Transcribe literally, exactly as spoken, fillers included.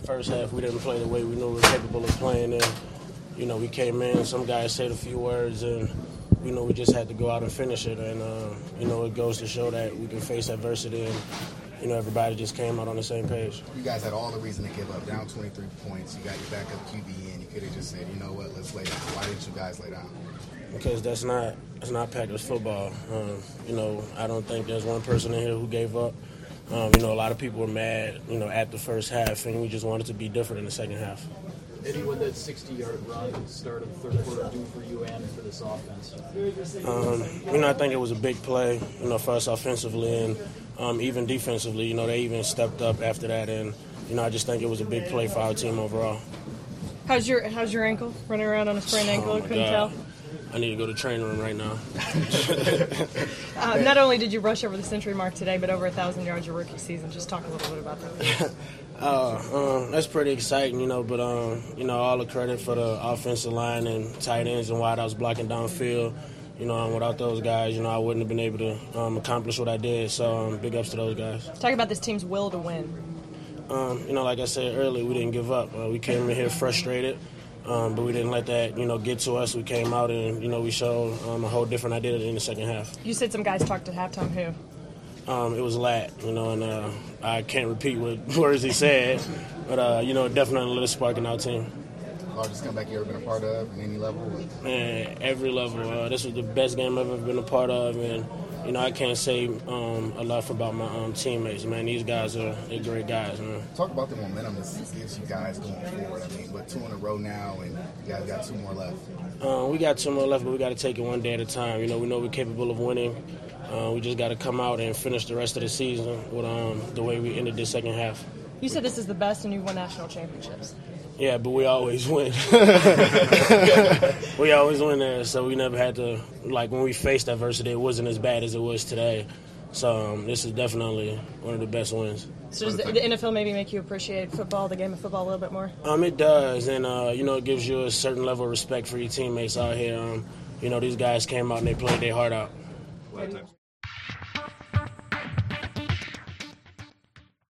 first half we didn't play the way we knew we were capable of playing. And, you know, we came in, some guys said a few words, and, you know, we just had to go out and finish it. And, uh, you know, it goes to show that we can face adversity, and, you know, everybody just came out on the same page. You guys had all the reason to give up, down twenty-three points. You got your backup Q B in. You could have just said, you know what, let's lay down. Why didn't you guys lay down? Because that's not that's not Packers football. Um, you know, I don't think there's one person in here who gave up. Um, you know, a lot of people were mad, you know, at the first half, and we just wanted to be different in the second half. Eddie, what that sixty-yard run at the start of the third quarter do for you and for this offense? Um, you know, I think it was a big play, you know, for us offensively and um, even defensively. You know, they even stepped up after that, and, you know, I just think it was a big play for our team overall. How's your How's your ankle? Running around on a sprained ankle? Oh, I my couldn't God. tell. I need to go to the training room right now. uh, not only did you rush over the century mark today, but over a thousand yards your rookie season. Just talk a little bit about that. uh, um, that's pretty exciting, you know. But um, you know, all the credit for the offensive line and tight ends and wideouts blocking downfield. You know, um, without those guys, you know, I wouldn't have been able to um, accomplish what I did. So um, big ups to those guys. Talk about this team's will to win. Um, you know, like I said earlier, we didn't give up. Uh, we came in here frustrated. Um, but we didn't let that, you know, get to us. We came out and, you know, we showed um, a whole different identity in the second half. You said some guys talked at halftime. Who? Um, it was Lat, you know, and uh, I can't repeat what words he said, but, uh, you know, it definitely lit a spark in our team. Largest comeback you ever been a part of, in any level? Man, every level. Uh, this was the best game I've ever been a part of, and, you know, I can't say um, enough about my um, teammates, man. These guys are they're great guys, man. Talk about the momentum this gives you guys going forward. I mean, we're two in a row now, and you guys got two more left. Uh, we got two more left, but we got to take it one day at a time. You know, we know we're capable of winning. Uh, we just got to come out and finish the rest of the season with um, the way we ended the second half. You said this is the best, and you've won national championships. Yeah, but we always win. We always win there, so we never had to, like, when we faced adversity, it wasn't as bad as it was today. So um, this is definitely one of the best wins. So does the, the N F L maybe make you appreciate football, the game of football, a little bit more? Um, it does, and, uh, you know, it gives you a certain level of respect for your teammates out here. Um, you know, these guys came out and they played their heart out.